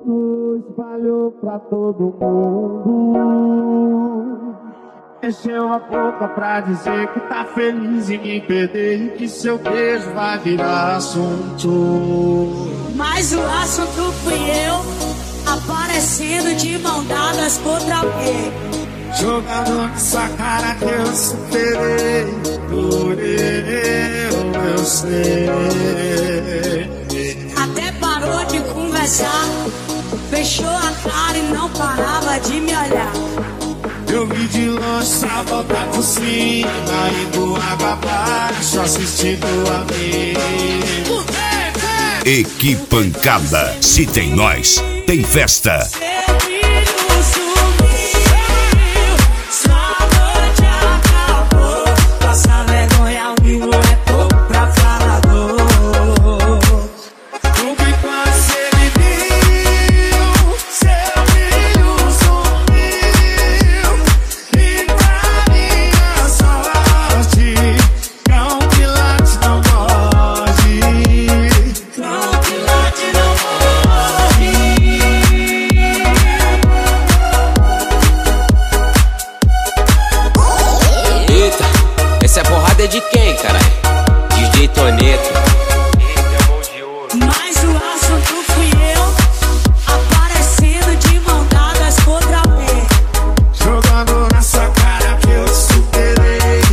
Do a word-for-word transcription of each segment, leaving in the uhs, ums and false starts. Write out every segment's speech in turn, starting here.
Espalhou pra todo mundo. Encheu a boca pra dizer que tá feliz em me perder e que seu beijo vai virar assunto. Mas o assunto fui eu, aparecendo de mão dadas contra alguém. Jogando nessa cara que eu superei. Por eu, eu sei. Até parou de conversar, fechou a cara e não parava de me olhar. Eu vi de longe só voltar por cima, indo água abaixo, assistindo a mim. Equipancada, se tem nós, tem festa. Essa é porrada de quem, caralho? D J Toneto. Mas o assunto fui eu, aparecendo de mão dadas contra alguém. Jogando nessa cara que eu superei.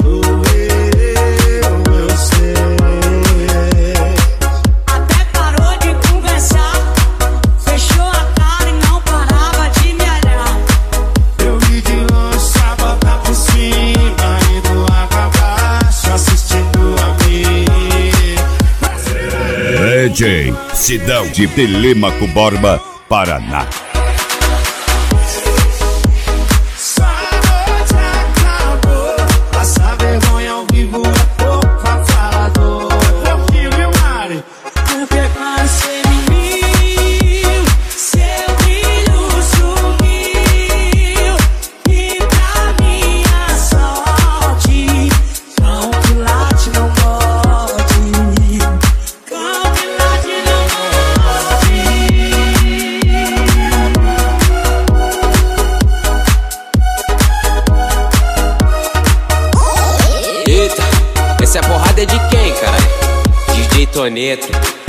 Eu, eu sei. Até parou de conversar, fechou a cara e não parava de me olhar. Eu vi de longe só voltar por cima, indo água abaixo, assistindo a mim. D J Sidão de Telêmaco Borba, Paraná. Só a noite acabou, essa vergonha ao vivo é pouco falador. Meu filho, Mari, Porque quando você me viu, seu brilho sumiu. E pra minha sorte, cão que late não morde. Cão que late não morde. Eita, essa é porrada de quem, caralho? D J Toneto.